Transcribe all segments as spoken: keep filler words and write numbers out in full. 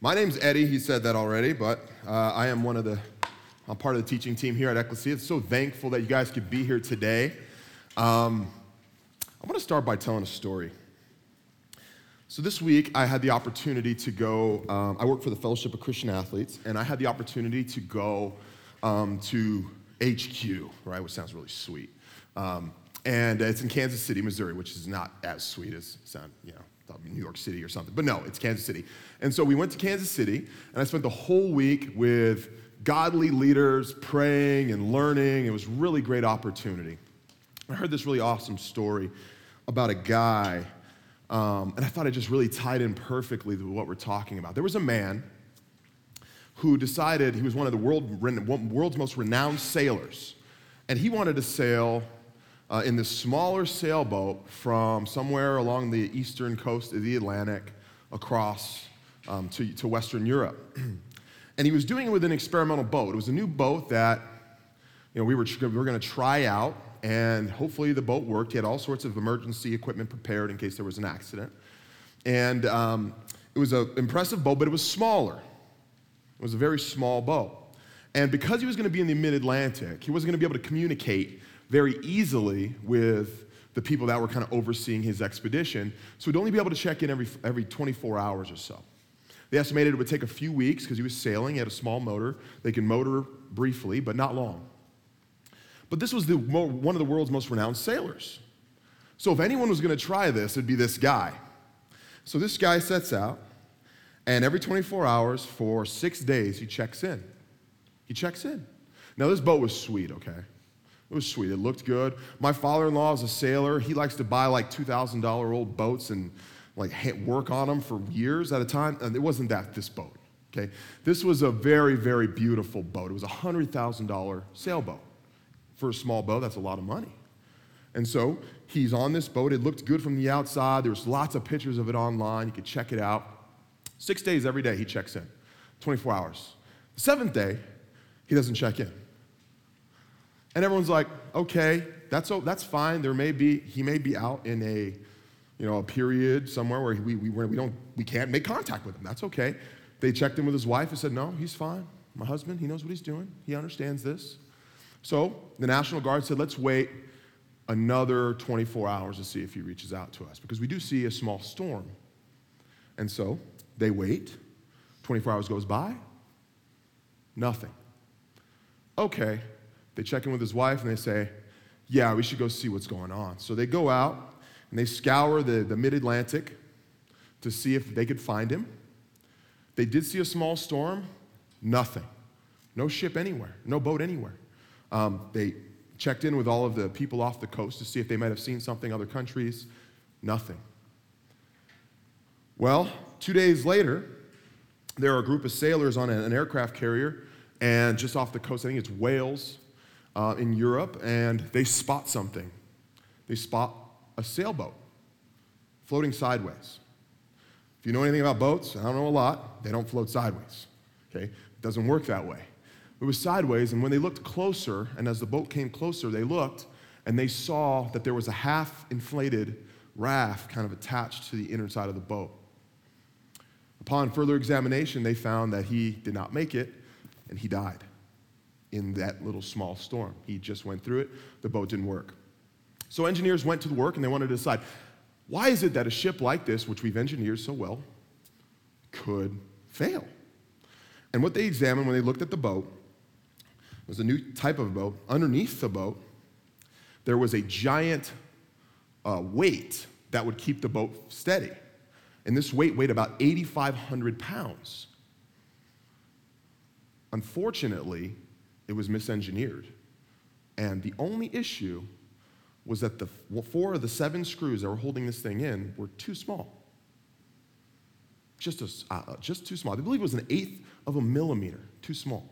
My name's Eddie. He said that already, but uh, I am one of the, I'm part of the teaching team here at Ecclesia. I'm so thankful that you guys could be here today. Um, I want to start by telling a story. So this week, I had the opportunity to go, um, I work for the Fellowship of Christian Athletes, and I had the opportunity to go um, to H Q, right, which sounds really sweet. Um, and it's in Kansas City, Missouri, which is not as sweet as sound, you know, New York City or something, but no, it's Kansas City. And so we went to Kansas City, and I spent the whole week with godly leaders praying and learning. It was a really great opportunity. I heard this really awesome story about a guy, um, and I thought it just really tied in perfectly to what we're talking about. There was a man who decided he was one of the world, world's most renowned sailors, and he wanted to sail Uh, in this smaller sailboat from somewhere along the eastern coast of the Atlantic across um, to, to Western Europe. And he was doing it with an experimental boat. It was a new boat that you know, we were, we were going to try out, and hopefully the boat worked. He had all sorts of emergency equipment prepared in case there was an accident. And um, it was an impressive boat, but it was smaller. It was a very small boat. And because he was going to be in the mid-Atlantic, he wasn't going to be able to communicate very easily with the people that were kind of overseeing his expedition, so he'd only be able to check in every every twenty-four hours or so. They estimated it would take a few weeks because he was sailing. He had a small motor. They could motor briefly, but not long. But this was the, one of the world's most renowned sailors. So if anyone was going to try this, it'd be this guy. So this guy sets out, and every twenty-four hours for six days, he checks in. He checks in. Now, this boat was sweet, okay? It was sweet. It looked good. My father-in-law is a sailor. He likes to buy like two thousand dollars old boats and like work on them for years at a time. And it wasn't that, this boat, okay? This was a very, very beautiful boat. It was a one hundred thousand dollars sailboat. For a small boat, that's a lot of money. And so he's on this boat. It looked good from the outside. There was lots of pictures of it online. You could check it out. Six days every day he checks in, twenty-four hours. The seventh day, he doesn't check in. And everyone's like, okay, that's that's fine. There may be he may be out in a, you know, a period somewhere where we we we don't we can't make contact with him. That's okay. They checked in with his wife and said, no, he's fine. My husband, he knows what he's doing. He understands this. So the National Guard said, let's wait another twenty-four hours to see if he reaches out to us, because we do see a small storm. And so they wait. twenty-four hours goes by. Nothing. Okay. They check in with his wife and they say, yeah, we should go see what's going on. So they go out and they scour the, the mid-Atlantic to see if they could find him. They did see a small storm. Nothing. No ship anywhere. No boat anywhere. Um, they checked in with all of the people off the coast to see if they might have seen something, other countries. Nothing. Well, two days later, there are a group of sailors on an aircraft carrier, and just off the coast, I think it's Wales, Uh, in Europe, and they spot something. They spot a sailboat floating sideways. If you know anything about boats, and I don't know a lot, they don't float sideways, okay? It doesn't work that way. It was sideways, and when they looked closer, and as the boat came closer, they looked, and they saw that there was a half-inflated raft kind of attached to the inner side of the boat. Upon further examination, they found that he did not make it, and he died in that little small storm. He just went through it. The boat didn't work. So engineers went to the work and they wanted to decide, why is it that a ship like this, which we've engineered so well, could fail? And what they examined when they looked at the boat was a new type of boat. Underneath the boat, there was a giant uh, weight that would keep the boat steady. And this weight weighed about eighty-five hundred pounds. Unfortunately, it was misengineered. And the only issue was that the four of the seven screws that were holding this thing in were too small. Just, a, uh, just too small. They believe it was an eighth of a millimeter, too small.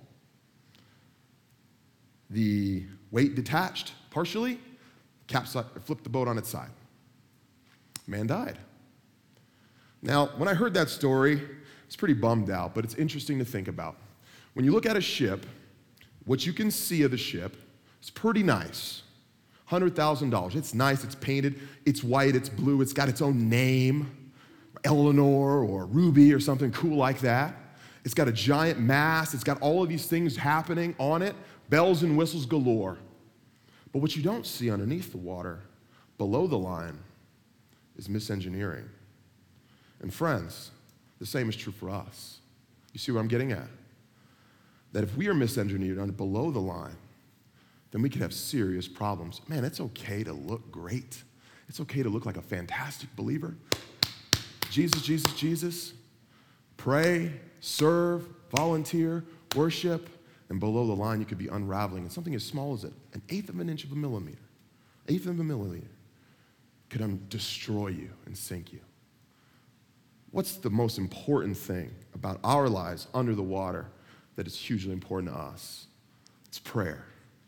The weight detached partially, capsized, flipped the boat on its side. Man died. Now, when I heard that story, I was pretty bummed out, but it's interesting to think about. When you look at a ship, what you can see of the ship is pretty nice. one hundred thousand dollars. It's nice, it's painted, it's white, it's blue, it's got its own name. Eleanor or Ruby or something cool like that. It's got a giant mast. It's got all of these things happening on it, bells and whistles galore. But what you don't see underneath the water, below the line, is misengineering. And friends, the same is true for us. You see what I'm getting at? That if we are misengineered under below the line, then we could have serious problems. Man, it's okay to look great. It's okay to look like a fantastic believer. Jesus, Jesus, Jesus. Pray, serve, volunteer, worship, and below the line you could be unraveling. And something as small as an eighth of an inch of a millimeter, eighth of a millimeter, could un- destroy you and sink you. What's the most important thing about our lives under the water that is hugely important to us? It's prayer.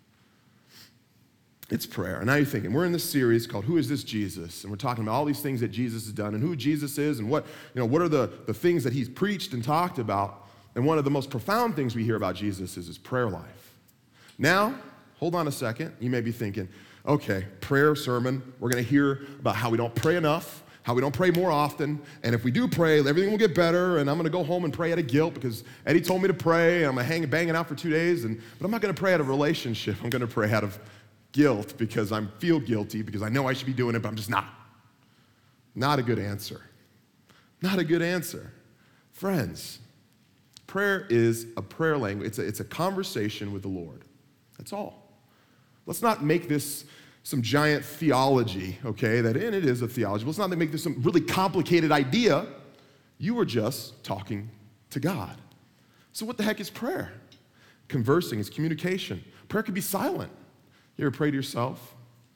It's prayer. And now you're thinking, we're in this series called Who is This Jesus? And we're talking about all these things that Jesus has done and who Jesus is and what, you know, what are the, the things that he's preached and talked about. And one of the most profound things we hear about Jesus is his prayer life. Now, hold on a second. You may be thinking, okay, prayer sermon. We're going to hear about how we don't pray enough, how we don't pray more often, and if we do pray, everything will get better, and I'm going to go home and pray out of guilt because Eddie told me to pray, and I'm going to hang bang it out for two days, and, but I'm not going to pray out of relationship. I'm going to pray out of guilt because I feel guilty, because I know I should be doing it, but I'm just not. Not a good answer. Not a good answer. Friends, prayer is a prayer language. It's a, it's a conversation with the Lord. That's all. Let's not make this some giant theology, okay, that, and it is a theology, but let's not make this some really complicated idea. You are just talking to God. So what the heck is prayer? Conversing is communication. Prayer can be silent. You ever pray to yourself?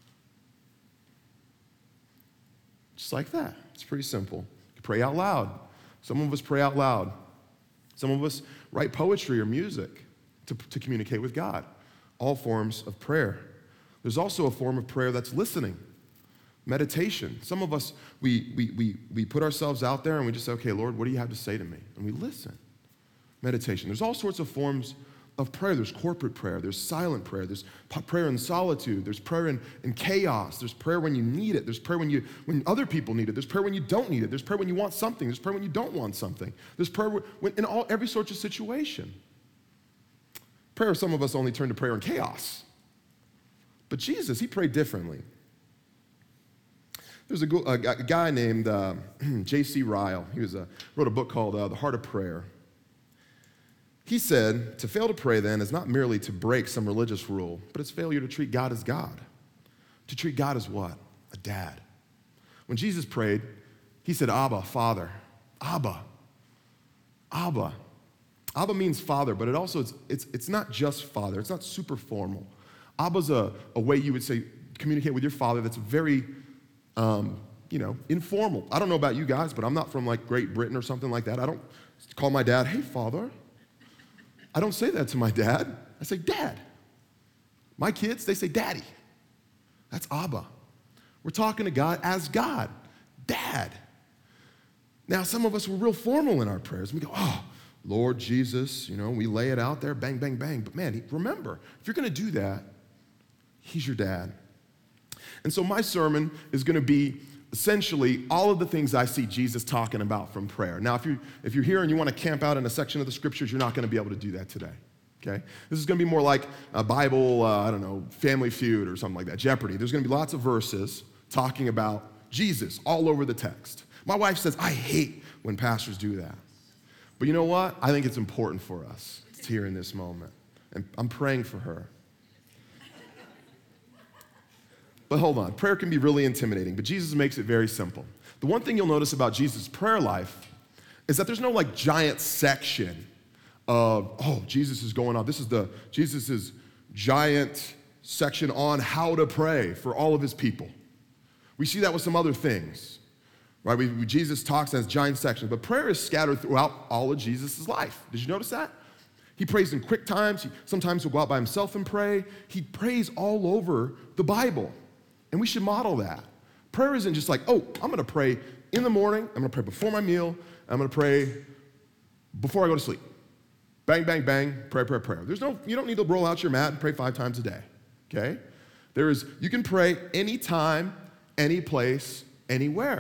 Just like that. It's pretty simple. You pray out loud. Some of us pray out loud. Some of us write poetry or music to, to communicate with God. All forms of prayer. There's also a form of prayer that's listening, meditation. Some of us, we, we, we, we put ourselves out there and we just say, okay, Lord, what do you have to say to me? And we listen. Meditation. There's all sorts of forms of prayer. There's corporate prayer. There's silent prayer. There's prayer in solitude. There's prayer in, in chaos. There's prayer when you need it. There's prayer when, you, when other people need it. There's prayer when you don't need it. There's prayer when you want something. There's prayer when you don't want something. There's prayer when, in all, every sort of situation. Prayer, some of us only turn to prayer in chaos. But Jesus, he prayed differently. There's a, a, a guy named uh, J C Ryle. He was a, wrote a book called uh, The Heart of Prayer. He said, to fail to pray then is not merely to break some religious rule, but it's failure to treat God as God. To treat God as what? A dad. When Jesus prayed, he said, Abba, Father. Abba. Abba. Abba means father, but it also, it's, it's, it's not just father. It's not super formal. Abba's a, a way you would say, communicate with your father that's very, um, you know, informal. I don't know about you guys, but I'm not from like Great Britain or something like that. I don't call my dad, hey, father. I don't say that to my dad. I say, Dad. My kids, they say, Daddy. That's Abba. We're talking to God as God, Dad. Now, some of us were real formal in our prayers. We go, oh, Lord Jesus, you know, we lay it out there, bang, bang, bang. But man, remember, if you're going to do that, he's your dad. And so my sermon is going to be essentially all of the things I see Jesus talking about from prayer. Now, if, you, if you're here and you want to camp out in a section of the scriptures, you're not going to be able to do that today, okay? This is going to be more like a Bible, uh, I don't know, Family Feud or something like that, Jeopardy. There's going to be lots of verses talking about Jesus all over the text. My wife says, I hate when pastors do that. But you know what? I think it's important for us to hear in this moment. And I'm praying for her. But hold on, prayer can be really intimidating, but Jesus makes it very simple. The one thing you'll notice about Jesus' prayer life is that there's no like giant section of, oh, Jesus is going on. This is the Jesus' giant section on how to pray for all of his people. We see that with some other things, right? We, we, Jesus talks as giant sections, but prayer is scattered throughout all of Jesus' life. Did you notice that? He prays in quick times. He, sometimes he'll go out by himself and pray. He prays all over the Bible. And we should model that. Prayer isn't just like, oh, I'm going to pray in the morning. I'm going to pray before my meal. I'm going to pray before I go to sleep. Bang, bang, bang, prayer, prayer, prayer. There's no, you don't need to roll out your mat and pray five times a day, okay? There is, you can pray anytime, any place, anywhere.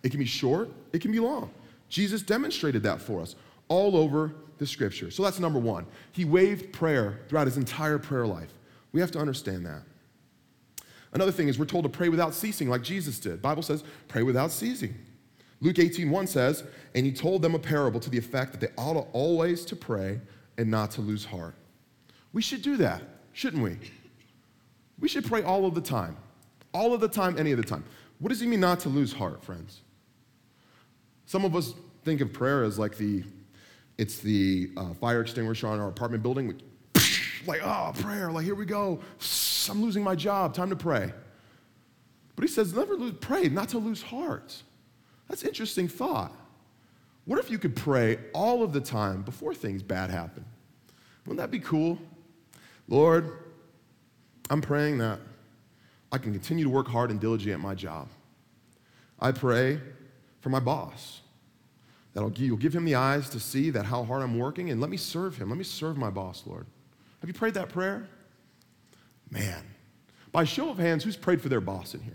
It can be short, it can be long. Jesus demonstrated that for us all over the scripture. So that's number one. He waived prayer throughout his entire prayer life. We have to understand that. Another thing is we're told to pray without ceasing like Jesus did. The Bible says, pray without ceasing. Luke eighteen one says, and he told them a parable to the effect that they ought to always to pray and not to lose heart. We should do that, shouldn't we? We should pray all of the time. All of the time, any of the time. What does he mean not to lose heart, friends? Some of us think of prayer as like the, it's the uh, fire extinguisher on our apartment building. We, like, oh, prayer, like here we go. I'm losing my job, time to pray. But he says, never lose, pray, not to lose heart. That's an interesting thought. What if you could pray all of the time before things bad happen? Wouldn't that be cool? Lord, I'm praying that I can continue to work hard and diligently at my job. I pray for my boss, that I'll, you'll give him the eyes to see that how hard I'm working, and let me serve him. Let me serve my boss, Lord. Have you prayed that prayer? Man, by show of hands, who's prayed for their boss in here?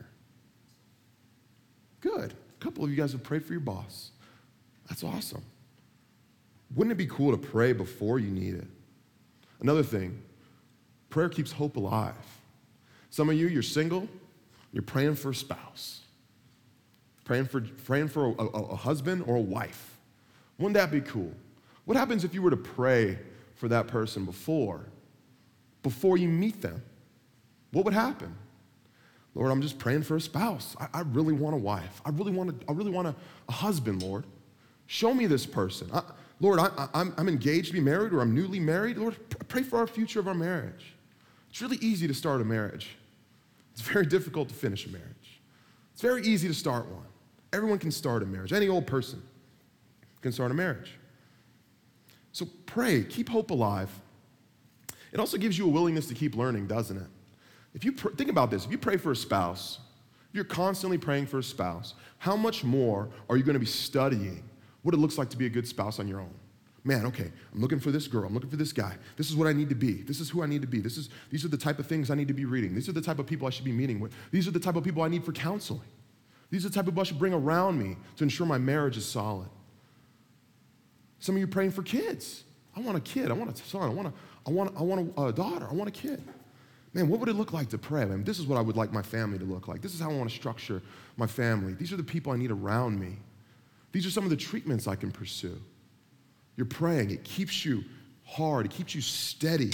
Good. A couple of you guys have prayed for your boss. That's awesome. Wouldn't it be cool to pray before you need it? Another thing, prayer keeps hope alive. Some of you, you're single, you're praying for a spouse, praying for, praying for a, a, a husband or a wife. Wouldn't that be cool? What happens if you were to pray for that person before, before you meet them? What would happen? Lord, I'm just praying for a spouse. I, I really want a wife. I really want a, I really want a, a husband, Lord. Show me this person. I, Lord, I, I, I'm, I'm engaged to be married, or I'm newly married. Lord, pray for our future of our marriage. It's really easy to start a marriage. It's very difficult to finish a marriage. It's very easy to start one. Everyone can start a marriage. Any old person can start a marriage. So pray, keep hope alive. It also gives you a willingness to keep learning, doesn't it? If you pr- think about this, if you pray for a spouse, if you're constantly praying for a spouse, how much more are you going to be studying what it looks like to be a good spouse on your own? Man, okay, I'm looking for this girl. I'm looking for this guy. This is what I need to be. This is who I need to be. This is, these are the type of things I need to be reading. These are the type of people I should be meeting with. These are the type of people I need for counseling. These are the type of people I should bring around me to ensure my marriage is solid. Some of you are praying for kids. I want a kid. I want a son. I want a, I want, I want a, a daughter. I want a kid. Man, what would it look like to pray? I mean, this is what I would like my family to look like. This is how I want to structure my family. These are the people I need around me. These are some of the treatments I can pursue. You're praying. It keeps you hard. It keeps you steady.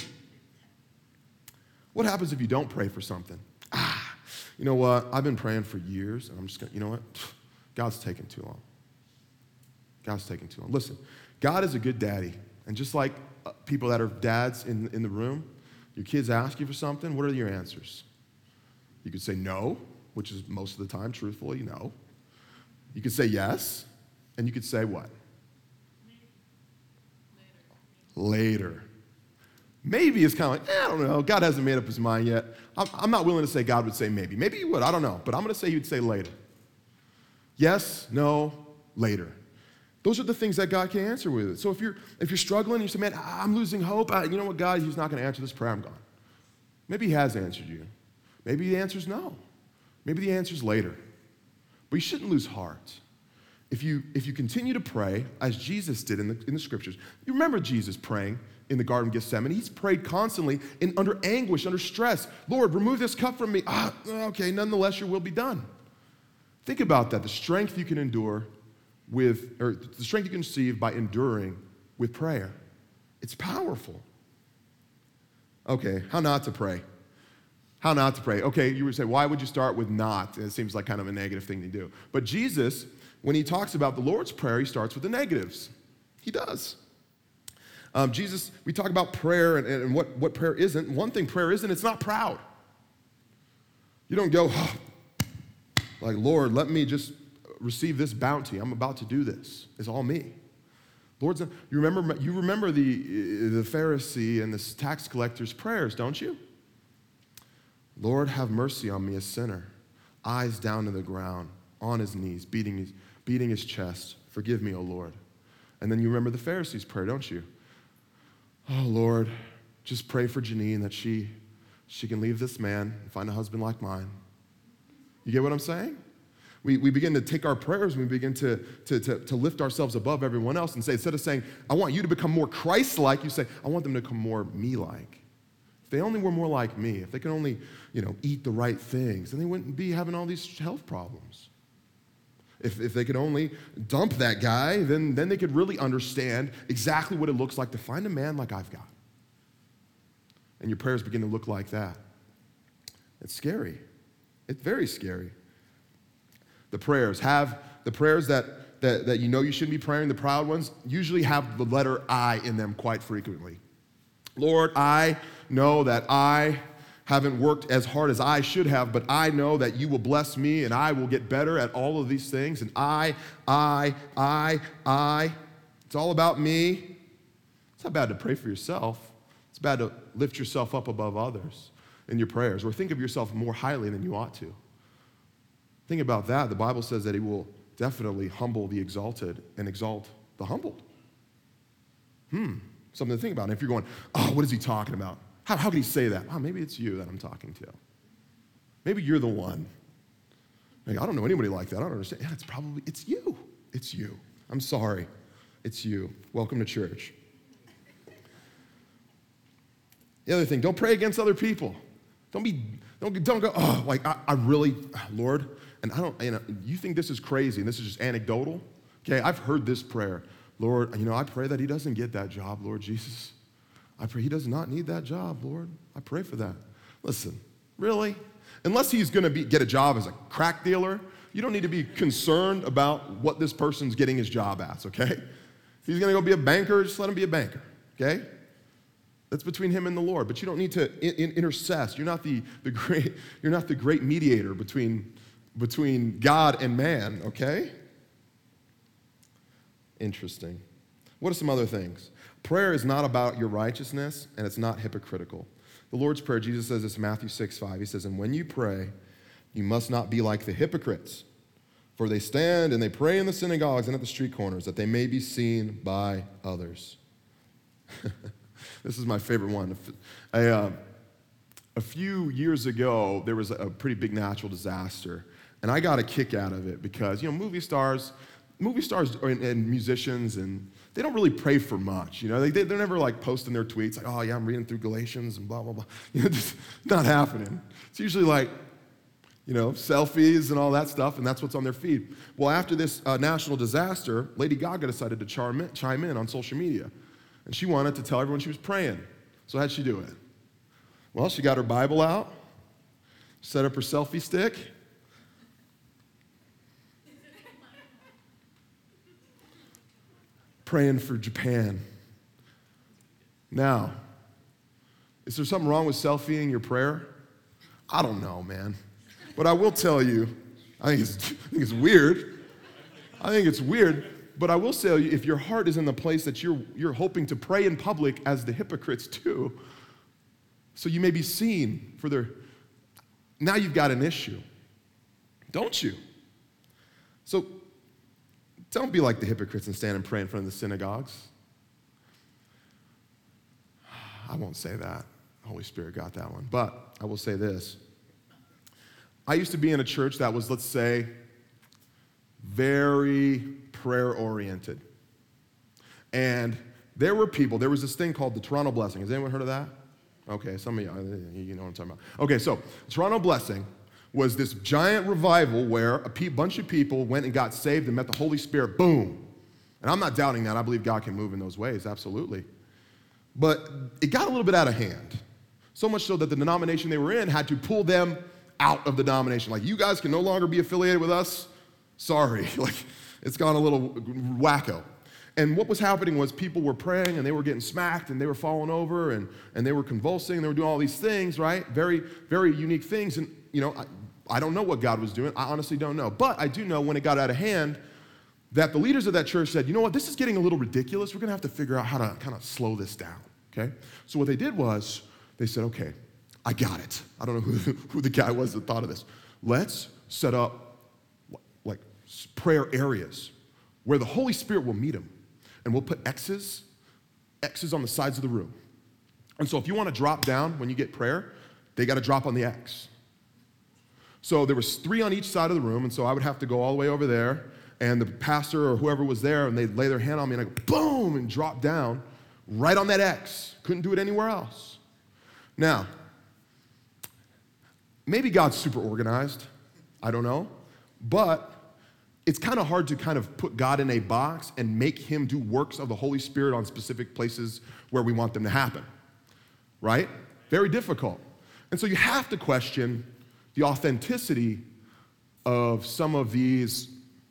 What happens if you don't pray for something? Ah, you know what? I've been praying for years, and I'm just going to, you know what? God's taking too long. God's taking too long. Listen, God is a good daddy. And just like uh, people that are dads in, in the room, your kids ask you for something, what are your answers? You could say no, which is most of the time, truthfully, no. You could say yes, and you could say what? Later. Later. Maybe is kind of like, eh, I don't know. God hasn't made up his mind yet. I'm, I'm not willing to say God would say maybe. Maybe he would. I don't know. But I'm going to say he would say later. Yes, no, later. Those are the things that God can answer with. So if you're if you're struggling, you say, man, I'm losing hope. I, you know what, God, he's not going to answer this prayer. I'm gone. Maybe he has answered you. Maybe the answer is no. Maybe the answer is later. But you shouldn't lose heart. If you, if you continue to pray, as Jesus did in the, in the scriptures, you remember Jesus praying in the Garden of Gethsemane. He's prayed constantly in under anguish, under stress. Lord, remove this cup from me. Ah, okay, nonetheless, your will be done. Think about that, the strength you can endure with, or the strength you can receive by enduring with prayer. It's powerful. Okay, how not to pray? How not to pray? Okay, you would say, why would you start with not? It seems like kind of a negative thing to do. But Jesus, when he talks about the Lord's Prayer, he starts with the negatives. He does. Um, Jesus, we talk about prayer and, and what, what prayer isn't. One thing prayer isn't, it's not proud. You don't go, oh, like, Lord, let me just receive this bounty. I'm about to do this. It's all me. Lord's, you remember, you remember the, the Pharisee and the tax collector's prayers, don't you? Lord, have mercy on me, a sinner. Eyes down to the ground, on his knees, beating his, beating his chest. Forgive me, O Lord. And then you remember the Pharisee's prayer, don't you? Oh, Lord, just pray for Janine that she, she can leave this man and find a husband like mine. You get what I'm saying? We, we begin to take our prayers and we begin to, to, to, to lift ourselves above everyone else and say, instead of saying, I want you to become more Christ-like, you say, I want them to become more me-like. If they only were more like me, if they could only, you know, eat the right things, then they wouldn't be having all these health problems. If, if they could only dump that guy, then, then they could really understand exactly what it looks like to find a man like I've got. And your prayers begin to look like that. It's scary. It's very scary. The prayers have, the prayers that, that, that you know you shouldn't be praying, the proud ones, usually have the letter I in them quite frequently. Lord, I know that I haven't worked as hard as I should have, but I know that you will bless me and I will get better at all of these things. And I, I, I, I, it's all about me. It's not bad to pray for yourself. It's bad to lift yourself up above others in your prayers, or think of yourself more highly than you ought to. Think about that. The Bible says that he will definitely humble the exalted and exalt the humbled. Hmm, something to think about. And if you're going, oh, what is he talking about? How, how could he say that? Oh, maybe it's you that I'm talking to. Maybe you're the one. Like, I don't know anybody like that. I don't understand. Yeah, it's probably, it's you. It's you. I'm sorry. It's you. Welcome to church. The other thing, don't pray against other people. Don't be, don't, don't go, oh, like, I, I really, Lord, and I don't, you know, you think this is crazy and this is just anecdotal? Okay, I've heard this prayer. Lord, you know, I pray that he doesn't get that job, Lord Jesus. I pray he does not need that job, Lord. I pray for that. Listen, really? Unless he's going to be get a job as a crack dealer, you don't need to be concerned about what this person's getting his job at, okay? If he's going to go be a banker, just let him be a banker, okay? That's between him and the Lord. But you don't need to in, in, intercess. You're not the, the great, you're not the great mediator between, between God and man, okay? Interesting. What are some other things? Prayer is not about your righteousness, and it's not hypocritical. The Lord's Prayer, Jesus says this in Matthew six five. He says, and when you pray, you must not be like the hypocrites, for they stand and they pray in the synagogues and at the street corners, that they may be seen by others. This is my favorite one. I, uh, a few years ago, there was a pretty big natural disaster, and I got a kick out of it because, you know, movie stars, movie stars and, and musicians, and they don't really pray for much. You know, they, they're never like posting their tweets like, oh yeah, I'm reading through Galatians and blah, blah, blah. You know, just not happening. It's usually like, you know, selfies and all that stuff, and that's what's on their feed. Well, after this uh, national disaster, Lady Gaga decided to chime in, chime in on social media. And she wanted to tell everyone she was praying. So how'd she do it? Well, she got her Bible out, set up her selfie stick, praying for Japan. Now, is there something wrong with selfieing your prayer? I don't know, man. But I will tell you, I think it's, I think it's weird. I think it's weird. But I will tell you, if your heart is in the place that you're, you're hoping to pray in public as the hypocrites do, so you may be seen for their, now you've got an issue, don't you? So don't be like the hypocrites and stand and pray in front of the synagogues. I won't say that. Holy Spirit got that one. But I will say this. I used to be in a church that was, let's say, very prayer-oriented. And there were people, there was this thing called the Toronto Blessing. Has anyone heard of that? Okay, some of you, you know what I'm talking about. Okay, so Toronto Blessing was this giant revival where a pe- bunch of people went and got saved and met the Holy Spirit, boom. And I'm not doubting that. I believe God can move in those ways, absolutely. But it got a little bit out of hand. So much so that the denomination they were in had to pull them out of the denomination. Like, you guys can no longer be affiliated with us. Sorry. Like, it's gone a little wacko. And what was happening was people were praying and they were getting smacked and they were falling over and, and they were convulsing and they were doing all these things, right? Very, very unique things. And, you know, I, I don't know what God was doing. I honestly don't know. But I do know when it got out of hand that the leaders of that church said, you know what, this is getting a little ridiculous. We're going to have to figure out how to kind of slow this down, okay? So what they did was they said, okay, I got it. I don't know who, who the guy was that thought of this. Let's set up like prayer areas where the Holy Spirit will meet them. And we'll put X's, X's on the sides of the room. And so if you want to drop down when you get prayer, they got to drop on the X. So there was three on each side of the room, and so I would have to go all the way over there, and the pastor or whoever was there, and they'd lay their hand on me, and I'd go, boom, and drop down right on that X. Couldn't do it anywhere else. Now, maybe God's super organized. I don't know. But it's kind of hard to kind of put God in a box and make him do works of the Holy Spirit on specific places where we want them to happen, right? Very difficult. And so you have to question the authenticity of some of these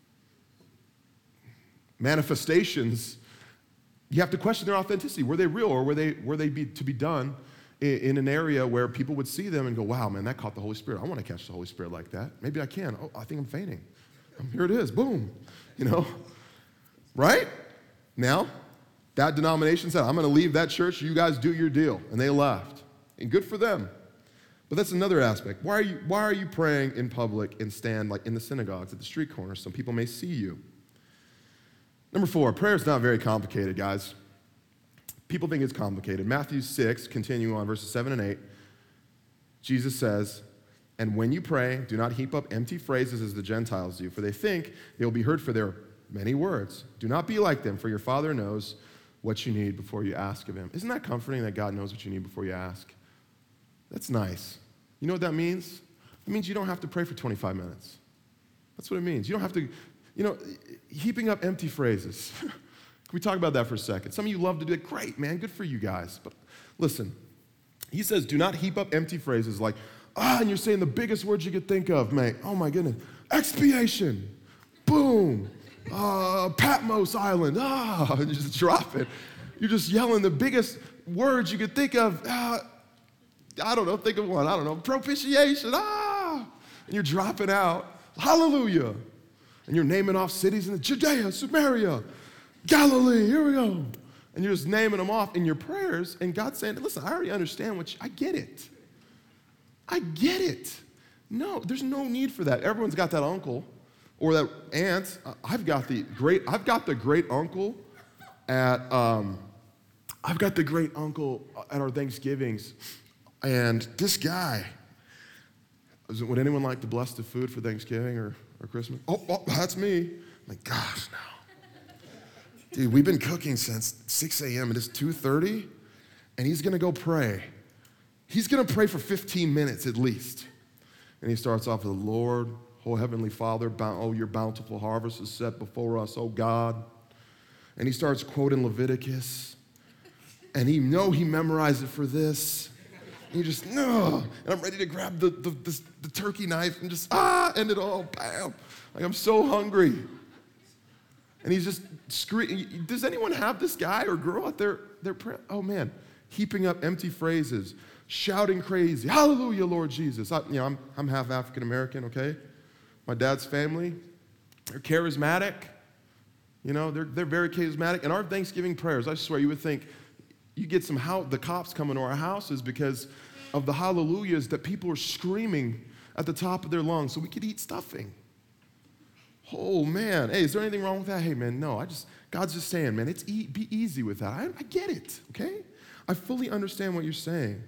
manifestations. You have to question their authenticity. Were they real, or were they, were they be, to be done in, in an area where people would see them and go, wow, man, that caught the Holy Spirit. I want to catch the Holy Spirit like that. Maybe I can. Oh, I think I'm fainting. Here it is, boom, you know, right? Now, that denomination said, I'm going to leave that church, you guys do your deal, and they left, and good for them. But that's another aspect. Why are you, why are you praying in public and stand like in the synagogues at the street corners so people may see you? Number four, prayer is not very complicated, guys. People think it's complicated. Matthew six, continue on verses seven and eight, Jesus says, and when you pray, do not heap up empty phrases as the Gentiles do, for they think they will be heard for their many words. Do not be like them, for your Father knows what you need before you ask of him. Isn't that comforting that God knows what you need before you ask? That's nice. You know what that means? It means you don't have to pray for twenty-five minutes. That's what it means. You don't have to, you know, heaping up empty phrases. Can we talk about that for a second? Some of you love to do it. Great, man. Good for you guys. But listen, he says, do not heap up empty phrases like, ah, and you're saying the biggest words you could think of, mate. Oh, my goodness. Expiation. Boom. Uh, Patmos Island. Ah, and you just drop it. You're just yelling the biggest words you could think of. Ah, I don't know. Think of one. I don't know. Propitiation. Ah. And you're dropping out. Hallelujah. And you're naming off cities in Judea, Samaria, Galilee. Here we go. And you're just naming them off in your prayers. And God's saying, listen, I already understand what you, I get it. I get it. No, there's no need for that. Everyone's got that uncle or that aunt. I've got the great, I've got the great uncle at, um, I've got the great uncle at our Thanksgivings. And this guy, would anyone like to bless the food for Thanksgiving or, or Christmas? Oh, oh, that's me. I'm like, gosh, no. Dude, we've been cooking since six a.m. and it's two thirty, and he's going to go pray. He's going to pray for fifteen minutes at least. And he starts off with, Lord, oh Heavenly Father, oh, your bountiful harvest is set before us, oh God. And he starts quoting Leviticus. And he know he memorized it for this. And you just, no. And I'm ready to grab the, the, the, the turkey knife and just, ah, end it all, bam. Like, I'm so hungry. And he's just screaming. Does anyone have this guy or girl at their, their prayer? Oh, man. Heaping up empty phrases. Shouting crazy, hallelujah, Lord Jesus. I, you know, I'm, I'm half African-American, okay? My dad's family, they're charismatic. You know, they're, they're very charismatic. And our Thanksgiving prayers, I swear, you would think you get some, how, the cops coming to our houses because of the hallelujahs that people are screaming at the top of their lungs so we could eat stuffing. Oh, man. Hey, is there anything wrong with that? Hey, man, no. I just, God's just saying, man, it's e- be easy with that. I, I get it, okay? I fully understand what you're saying.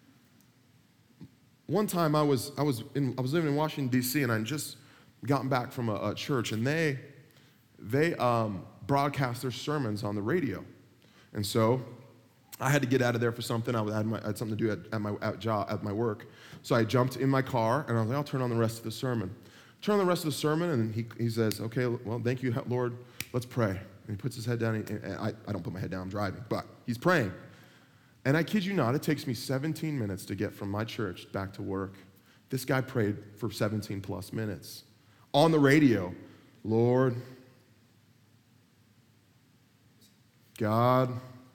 One time I was I was in, I was living in Washington D C and I'd just gotten back from a, a church, and they they um, broadcast their sermons on the radio, and so I had to get out of there for something. I had, my, I had something to do at, at my at job at my work, so I jumped in my car and I was like, I'll turn on the rest of the sermon. Turn on the rest of the sermon, and he he says, okay, well, thank you, Lord. Let's pray. And he puts his head down. And, and I I don't put my head down. I'm driving, but he's praying. And I kid you not, it takes me seventeen minutes to get from my church back to work. This guy prayed for seventeen plus minutes. On the radio, Lord, God,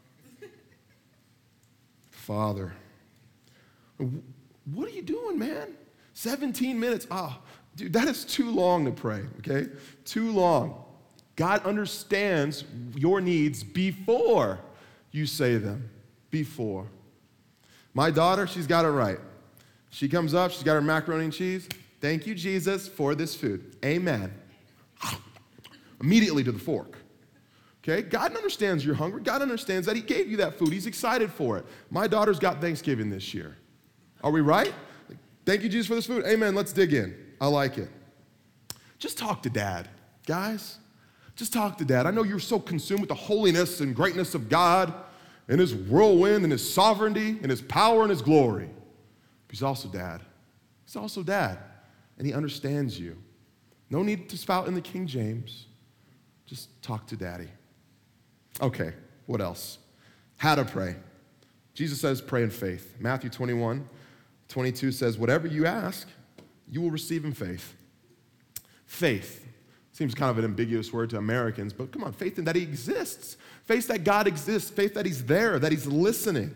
Father. What are you doing, man? seventeen minutes. Oh, dude, that is too long to pray, okay? Too long. God understands your needs before you say them. Before. My daughter, she's got it right. She comes up, she's got her macaroni and cheese. Thank you, Jesus, for this food. Amen. Immediately to the fork. Okay? God understands you're hungry. God understands that he gave you that food. He's excited for it. My daughter's got Thanksgiving this year. Are we right? Thank you, Jesus, for this food. Amen. Let's dig in. I like it. Just talk to Dad, guys. Just talk to Dad. I know you're so consumed with the holiness and greatness of God and his whirlwind and his sovereignty and his power and his glory. But he's also Dad. He's also Dad, and he understands you. No need to spout in the King James. Just talk to Daddy. Okay, what else? How to pray. Jesus says, pray in faith. Matthew twenty-one, twenty-two says, whatever you ask, you will receive in faith. Faith. Seems kind of an ambiguous word to Americans, but come on, faith in that he exists. Faith that God exists. Faith that he's there, that he's listening.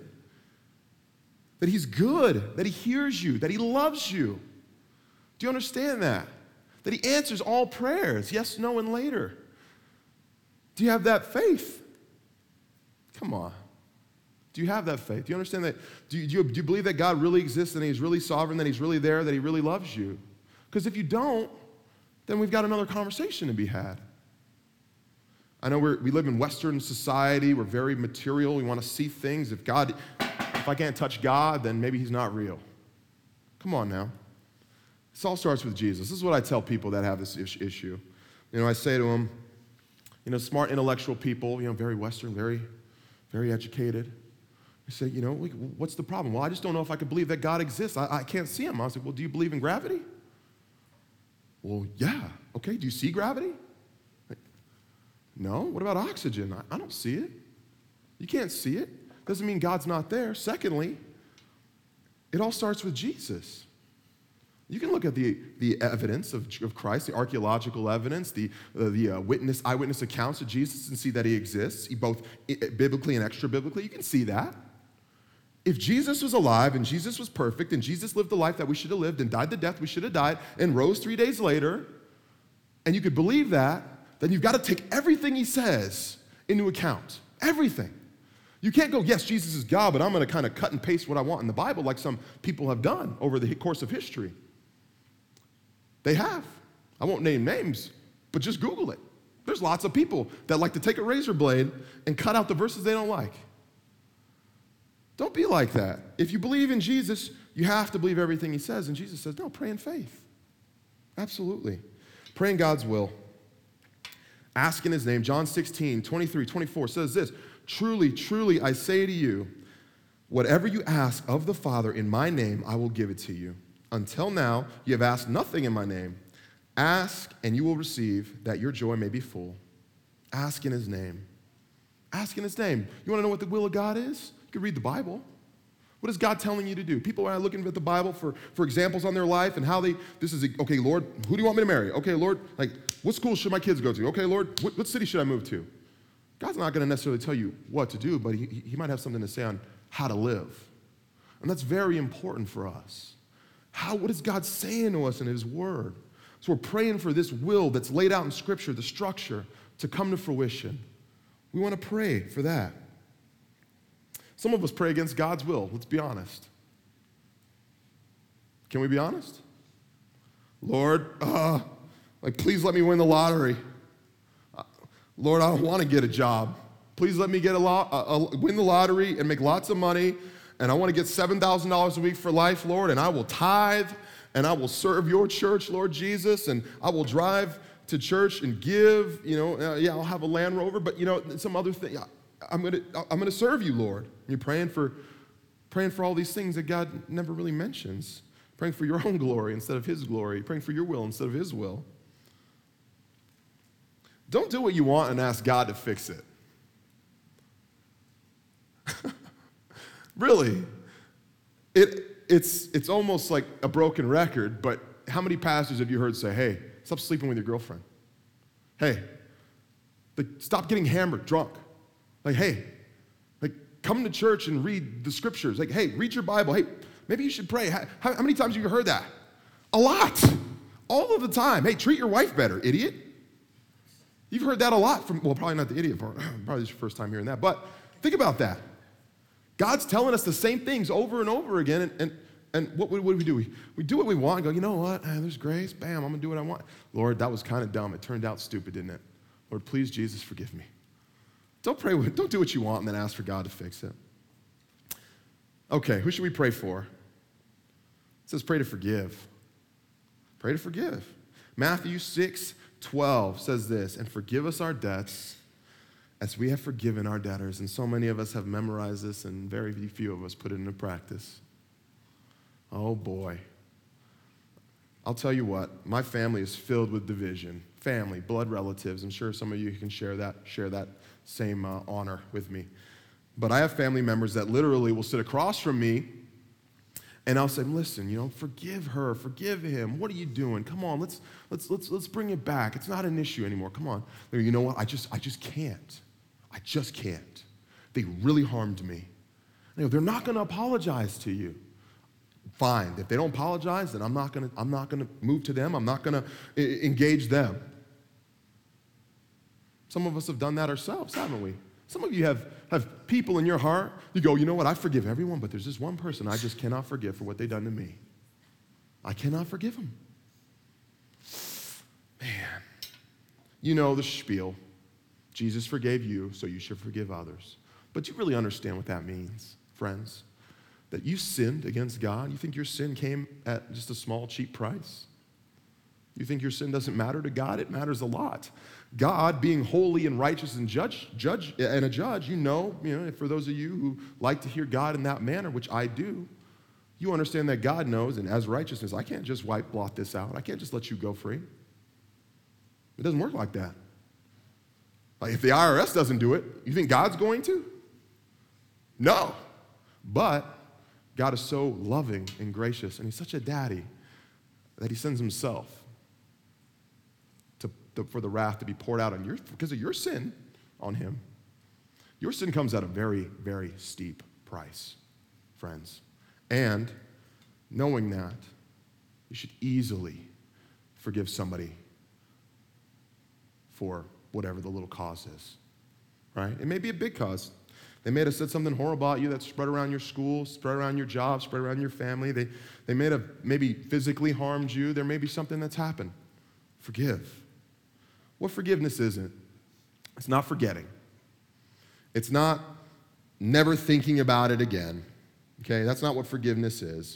That he's good, that he hears you, that he loves you. Do you understand that? That he answers all prayers, yes, no, and later. Do you have that faith? Come on. Do you have that faith? Do you understand that? Do you, do you, do you believe that God really exists and he's really sovereign, that he's really there, that he really loves you? Because if you don't, then we've got another conversation to be had. I know we're, we live in Western society. We're very material. We want to see things. If God, if I can't touch God, then maybe he's not real. Come on now. This all starts with Jesus. This is what I tell people that have this issue. You know, I say to them, you know, smart intellectual people, you know, very Western, very, very educated. I say, you know, what's the problem? Well, I just don't know if I can believe that God exists. I, I can't see him. I was like, well, do you believe in gravity? Well, yeah. Okay, do you see gravity? Like, no. What about oxygen? I, I don't see it. You can't see it. Doesn't mean God's not there. Secondly, it all starts with Jesus. You can look at the, the evidence of, of Christ, the archaeological evidence, the, uh, the uh, witness, eyewitness accounts of Jesus and see that he exists, he both biblically and extra-biblically. You can see that. If Jesus was alive and Jesus was perfect and Jesus lived the life that we should have lived and died the death we should have died and rose three days later, and you could believe that, then you've got to take everything he says into account. Everything. You can't go, yes, Jesus is God, but I'm going to kind of cut and paste what I want in the Bible like some people have done over the course of history. They have. I won't name names, but just Google it. There's lots of people that like to take a razor blade and cut out the verses they don't like. Don't be like that. If you believe in Jesus, you have to believe everything he says. And Jesus says, no, pray in faith. Absolutely. Pray in God's will. Ask in his name. John sixteen, twenty-three, twenty-four says this, truly, truly, I say to you, whatever you ask of the Father in my name, I will give it to you. Until now, you have asked nothing in my name. Ask, and you will receive, that your joy may be full. Ask in his name. Ask in his name. You want to know what the will of God is? You can read the Bible. What is God telling you to do? People are looking at the Bible for, for examples on their life and how they, this is, okay, Lord, who do you want me to marry? Okay, Lord, like, what school should my kids go to? Okay, Lord, what, what city should I move to? God's not going to necessarily tell you what to do, but he, he might have something to say on how to live. And that's very important for us. How, what is God saying to us in his word? So we're praying for this will that's laid out in Scripture, the structure, to come to fruition. We want to pray for that. Some of us pray against God's will, let's be honest. Can we be honest? Lord, uh, like, please let me win the lottery. Uh, Lord, I don't want to get a job. Please let me get a lot, uh, uh, win the lottery and make lots of money, and I want to get seven thousand dollars a week for life, Lord, and I will tithe, and I will serve your church, Lord Jesus, and I will drive to church and give, you know, uh, yeah, I'll have a Land Rover, but, you know, some other thing. I'm going to I'm going to serve you, Lord. You're praying for, praying for all these things that God never really mentions. Praying for your own glory instead of his glory. Praying for your will instead of his will. Don't do what you want and ask God to fix it. Really. It, it's, it's almost like a broken record, but how many pastors have you heard say, hey, stop sleeping with your girlfriend? Hey, like, stop getting hammered, drunk. Like, hey, like, come to church and read the scriptures. Like, hey, read your Bible. Hey, maybe you should pray. How, how many times have you heard that? A lot. All of the time. Hey, treat your wife better, idiot. You've heard that a lot from, well, probably not the idiot part. Probably this is your first time hearing that. But think about that. God's telling us the same things over and over again. And, and, and what, what do we do? We, we do what we want and go, you know what? Ah, there's grace. Bam, I'm going to do what I want. Lord, that was kind of dumb. It turned out stupid, didn't it? Lord, please, Jesus, forgive me. Don't pray, don't do what you want and then ask for God to fix it. Okay, who should we pray for? says pray to forgive. Pray to forgive. Matthew six twelve says this, and forgive us our debts as we have forgiven our debtors. And so many of us have memorized this, and very few of us put it into practice. Oh boy. I'll tell you what, my family is filled with division. Family, blood relatives. I'm sure some of you can share that, share that same uh, honor with me. But I have family members that literally will sit across from me, and I'll say, listen, you know, forgive her, forgive him. What are you doing? Come on, let's let's let's let's bring it back. It's not an issue anymore. Come on. You know what? I just I just can't. I just can't. They really harmed me. You know, they're not going to apologize to you. Fine. If they don't apologize, then I'm not going to I'm not going to move to them. I'm not going to engage them. Some of us have done that ourselves, haven't we? Some of you have, have people in your heart, you go, you know what, I forgive everyone, but there's this one person I just cannot forgive for what they've done to me. I cannot forgive them. Man. You know the spiel. Jesus forgave you, so you should forgive others. But you really understand what that means, friends? That you sinned against God? You think your sin came at just a small, cheap price? You think your sin doesn't matter to God? It matters a lot. God, being holy and righteous and judge, judge and a judge, you know, you know, for those of you who like to hear God in that manner, which I do, you understand that God knows, and as righteousness, I can't just wipe blot this out. I can't just let you go free. It doesn't work like that. Like if the I R S doesn't do it, you think God's going to? No. But God is so loving and gracious, and he's such a daddy that he sends himself to, to, for the wrath to be poured out on your, because of your sin on him. Your sin comes at a very, very steep price, friends. And knowing that, you should easily forgive somebody for whatever the little cause is, right? It may be a big cause. They may have said something horrible about you that spread around your school, spread around your job, spread around your family. They, they may have maybe physically harmed you. There may be something that's happened. Forgive. What forgiveness isn't? It's not forgetting. It's not never thinking about it again. Okay, that's not what forgiveness is.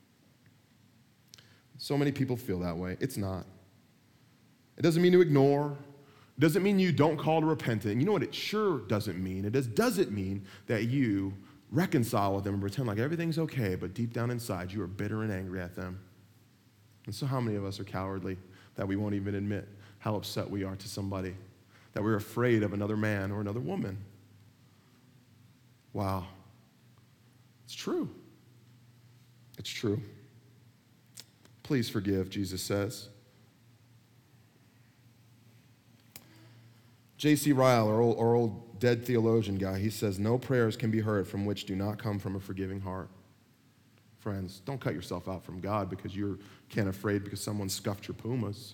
So many people feel that way. It's not. It doesn't mean to ignore. It doesn't mean you don't call to repentance. And you know what it sure doesn't mean? It does, doesn't mean that you reconcile with them and pretend like everything's okay, but deep down inside you are bitter and angry at them. And so how many of us are cowardly that we won't even admit how upset we are to somebody, that we're afraid of another man or another woman? Wow. It's true. It's true. Please forgive, Jesus says. J C Ryle, our old, our old dead theologian guy, he says, no prayers can be heard from which do not come from a forgiving heart. Friends, don't cut yourself out from God because you're can't afraid because someone scuffed your Pumas.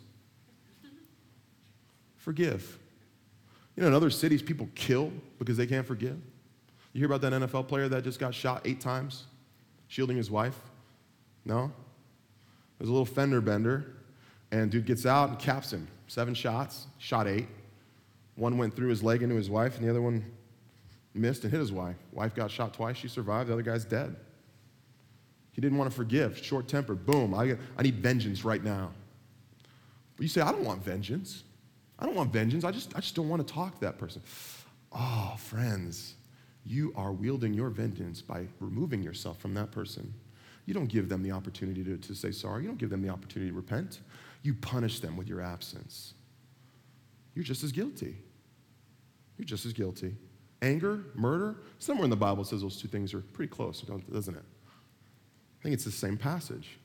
Forgive. You know, in other cities, people kill because they can't forgive. You hear about that N F L player that just got shot eight times, shielding his wife? No? There's a little fender bender, and dude gets out and caps him. Seven shots, shot eight. One went through his leg into his wife, and the other one missed and hit his wife. Wife got shot twice. She survived. The other guy's dead. He didn't want to forgive. Short-tempered. Boom. I, I need vengeance right now. But you say, I don't want vengeance. I don't want vengeance. I just, I just don't want to talk to that person. Oh, friends, you are wielding your vengeance by removing yourself from that person. You don't give them the opportunity to, to say sorry. You don't give them the opportunity to repent. You punish them with your absence. You're just as guilty. You're just as guilty. Anger, murder, somewhere in the Bible it says those two things are pretty close, doesn't it? I think it's the same passage.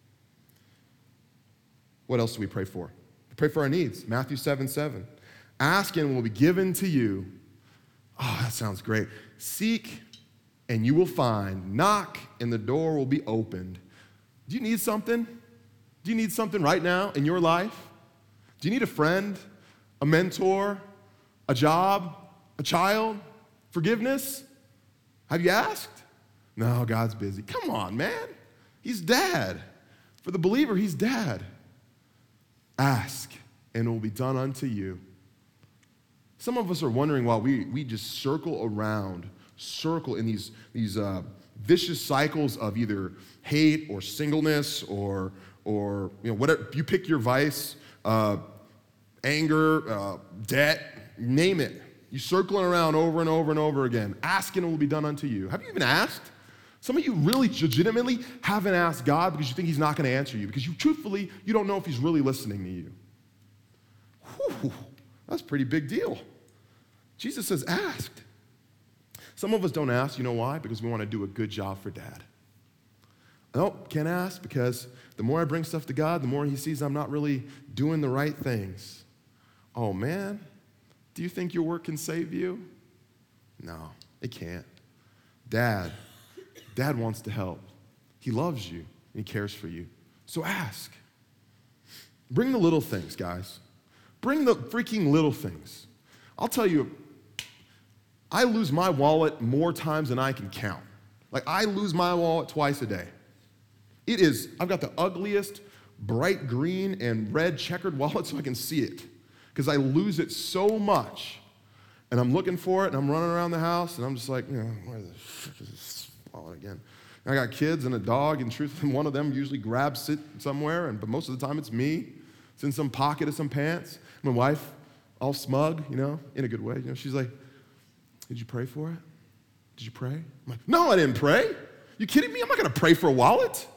What else do we pray for? We pray for our needs. Matthew seven seven. Ask and it will be given to you. Oh, that sounds great. Seek and you will find. Knock and the door will be opened. Do you need something? Do you need something right now in your life? Do you need a friend? A mentor, a job, a child, forgiveness? Have you asked? No, God's busy. Come on, man. He's dad. For the believer, he's dad. Ask, and it will be done unto you. Some of us are wondering why we, we just circle around circle in these, these uh, vicious cycles of either hate or singleness or, or you know, whatever. You pick your vice, uh, anger, uh, debt, name it. You're circling around over and over and over again, asking and it will be done unto you. Have you even asked? Some of you really legitimately haven't asked God because you think he's not going to answer you, because you truthfully, you don't know if he's really listening to you. Whew, that's a pretty big deal. Jesus says, ask. Some of us don't ask, you know why? Because we want to do a good job for dad. No, can't ask because the more I bring stuff to God, the more he sees I'm not really doing the right things. Oh man, do you think your work can save you? No, it can't. Dad, dad wants to help. He loves you and he cares for you. So ask. Bring the little things, guys. Bring the freaking little things. I'll tell you, I lose my wallet more times than I can count. Like, I lose my wallet twice a day. It is, I've got the ugliest bright green and red checkered wallet so I can see it, because I lose it so much. And I'm looking for it, and I'm running around the house, and I'm just like, you know, where the fuck is this wallet again? And I got kids and a dog, and truthfully, one of them usually grabs it somewhere, and but most of the time it's me. It's in some pocket of some pants. My wife, all smug, you know, in a good way. You know, she's like, did you pray for it? Did you pray? I'm like, no, I didn't pray. You kidding me? I'm not going to pray for a wallet.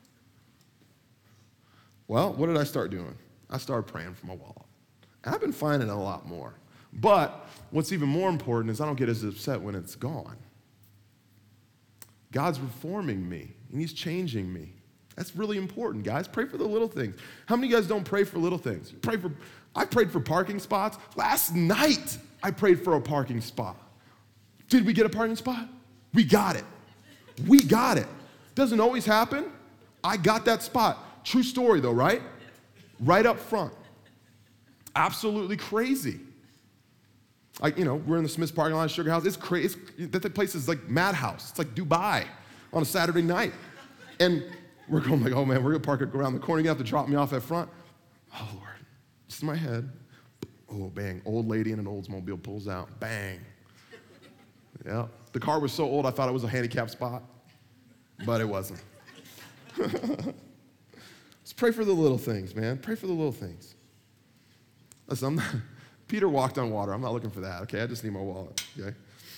Well, what did I start doing? I started praying for my wallet. And I've been finding it a lot more. But what's even more important is I don't get as upset when it's gone. God's reforming me, and he's changing me. That's really important, guys. Pray for the little things. How many of you guys don't pray for little things? You pray for, I prayed for parking spots. Last night, I prayed for a parking spot. Did we get a parking spot? We got it. We got it. Doesn't always happen. I got that spot. True story though, right? Right up front. Absolutely crazy. Like, you know, we're in the Smith's parking lot, Sugar House. It's crazy. That place is like madhouse. It's like Dubai on a Saturday night. And we're going like, oh man, we're gonna park it around the corner. You have to drop me off at front. Oh Lord, just in my head. Oh, bang, old lady in an Oldsmobile pulls out, bang. Yeah, the car was so old I thought it was a handicapped spot, but it wasn't. Let's pray for the little things, man. Pray for the little things. Listen, I'm not, Peter walked on water. I'm not looking for that, okay? I just need my wallet, okay?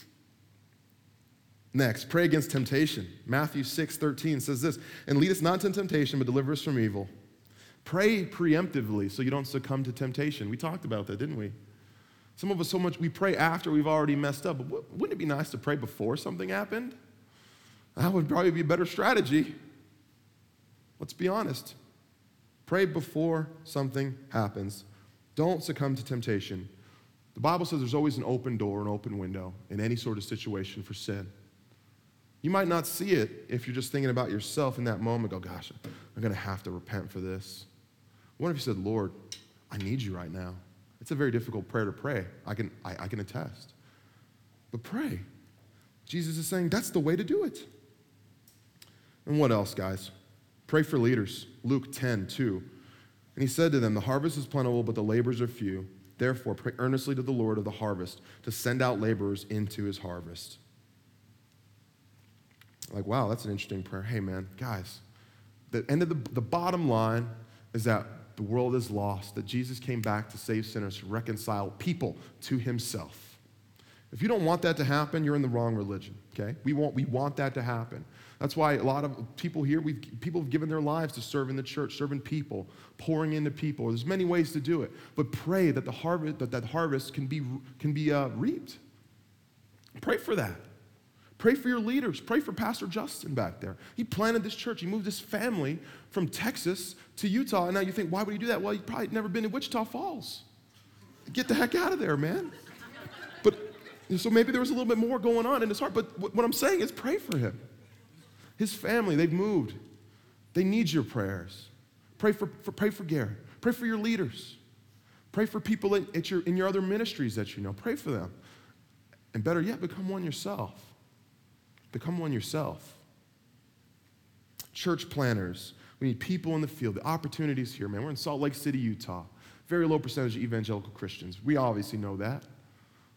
Next, pray against temptation. Matthew six thirteen says this, and lead us not into temptation, but deliver us from evil. Pray preemptively so you don't succumb to temptation. We talked about that, didn't we? Some of us so much, we pray after we've already messed up. But wouldn't it be nice to pray before something happened? That would probably be a better strategy. Let's be honest. Pray before something happens. Don't succumb to temptation. The Bible says there's always an open door, an open window in any sort of situation for sin. You might not see it if you're just thinking about yourself in that moment. Go, gosh, I'm going to have to repent for this. What if you said, Lord, I need you right now? It's a very difficult prayer to pray. I can, I, I can attest. But pray. Jesus is saying that's the way to do it. And what else, guys? Pray for leaders. Luke ten two. And he said to them, the harvest is plentiful, but the laborers are few. Therefore, pray earnestly to the Lord of the harvest to send out laborers into his harvest. Like, wow, that's an interesting prayer. Hey, man, guys, the end of the, the bottom line is that the world is lost, that Jesus came back to save sinners, to reconcile people to himself. If you don't want that to happen, you're in the wrong religion, okay? We want, we want that to happen. That's why a lot of people here, we've, people have given their lives to serve in the church, serving people, pouring into people. There's many ways to do it, but pray that the harvest, that, that harvest can be, can be uh, reaped. Pray for that. Pray for your leaders. Pray for Pastor Justin back there. He planted this church. He moved his family from Texas to Utah. And now you think, why would he do that? Well, he'd probably never been in Wichita Falls. Get the heck out of there, man. But so maybe there was a little bit more going on in his heart. But what I'm saying is pray for him. His family, they've moved. They need your prayers. Pray for, for pray for Garrett. Pray for your leaders. Pray for people at, at your, in your other ministries that you know. Pray for them. And better yet, become one yourself. Become one yourself. Church planners. We need people in the field. The opportunities here, man. We're in Salt Lake City, Utah. Very low percentage of evangelical Christians. We obviously know that.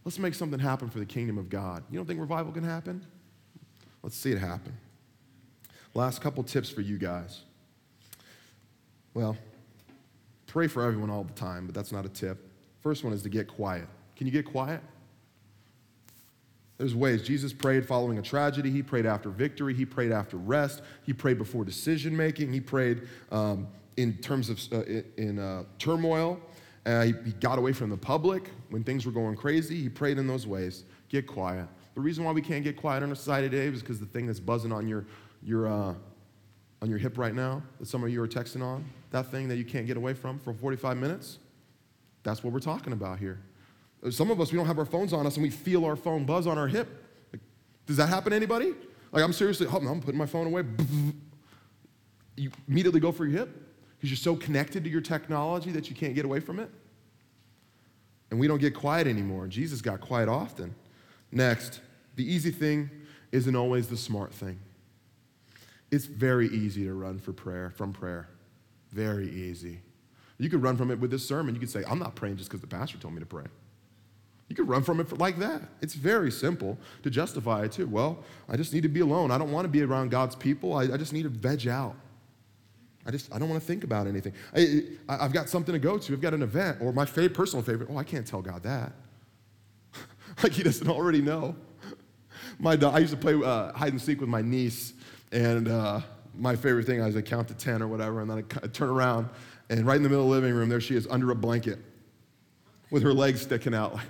Let's make something happen for the kingdom of God. You don't think revival can happen? Let's see it happen. Last couple tips for you guys. Well, pray for everyone all the time, but that's not a tip. First one is to get quiet. Can you get quiet? There's ways. Jesus prayed following a tragedy. He prayed after victory. He prayed after rest. He prayed before decision making. He prayed um, in terms of uh, in uh, turmoil. Uh, he, he got away from the public when things were going crazy. He prayed in those ways. Get quiet. The reason why we can't get quiet in our society today is because the thing that's buzzing on your your uh, on your hip right now, that some of you are texting on, that thing that you can't get away from for forty-five minutes, that's what we're talking about here. Some of us, we don't have our phones on us and we feel our phone buzz on our hip. Like, does that happen to anybody? Like, I'm seriously, oh, no, I'm putting my phone away. You immediately go for your hip because you're so connected to your technology that you can't get away from it. And we don't get quiet anymore. Jesus got quiet often. Next, the easy thing isn't always the smart thing. It's very easy to run for prayer, from prayer. Very easy. You could run from it with this sermon. You could say, I'm not praying just because the pastor told me to pray. You could run from it for, like that. It's very simple to justify it too. Well, I just need to be alone. I don't want to be around God's people. I, I just need to veg out. I just, I don't want to think about anything. I, I, I've got something to go to. I've got an event. Or my favorite, personal favorite, oh, I can't tell God that. Like he doesn't already know. My, I used to play uh, hide and seek with my niece, and uh, my favorite thing is I count to ten or whatever, and then I, I turn around, and right in the middle of the living room, there she is under a blanket with her legs sticking out. Like,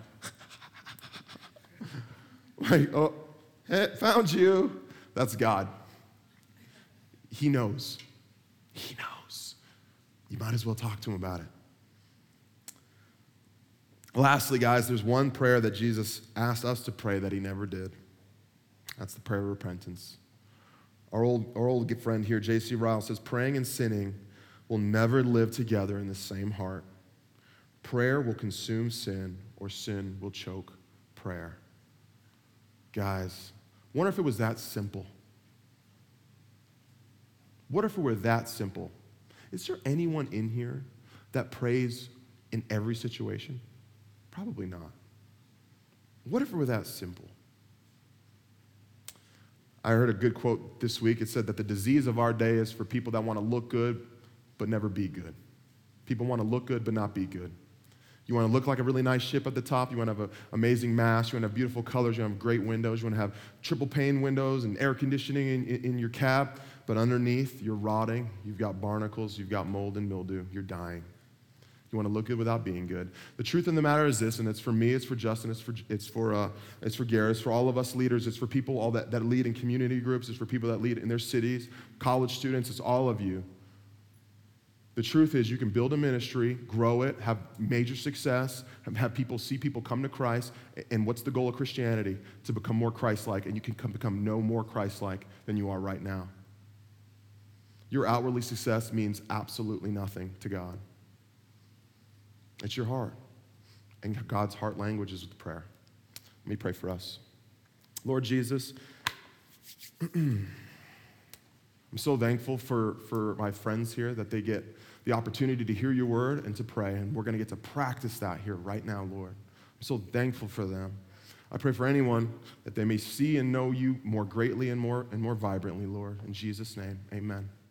like oh, hey, found you. That's God. He knows. He knows. You might as well talk to him about it. Lastly, guys, there's one prayer that Jesus asked us to pray that he never did. That's the prayer of repentance. Our old, our old friend here, J C Ryle, says, praying and sinning will never live together in the same heart. Prayer will consume sin, or sin will choke prayer. Guys, wonder if it was that simple. What if it were that simple? Is there anyone in here that prays in every situation? Probably not. What if it were that simple? I heard a good quote this week. It said that the disease of our day is for people that want to look good but never be good. People want to look good but not be good. You want to look like a really nice ship at the top. You want to have an amazing mast. You want to have beautiful colors. You want to have great windows. You want to have triple pane windows and air conditioning in, in, in your cab. But underneath, you're rotting. You've got barnacles. You've got mold and mildew. You're dying. You want to look good without being good. The truth of the matter is this, and it's for me, it's for Justin, it's for it's for uh, it's for Garrett, it's for all of us leaders, it's for people all that, that lead in community groups, it's for people that lead in their cities, college students, it's all of you. The truth is you can build a ministry, grow it, have major success, have people see people come to Christ, and what's the goal of Christianity? To become more Christ-like, and you can come, become no more Christ-like than you are right now. Your outwardly success means absolutely nothing to God. It's your heart. And God's heart language is with prayer. Let me pray for us. Lord Jesus, I'm so thankful for, for my friends here that they get the opportunity to hear your word and to pray, and we're going to get to practice that here right now, Lord. I'm so thankful for them. I pray for anyone that they may see and know you more greatly and more and more vibrantly, Lord. In Jesus' name, amen.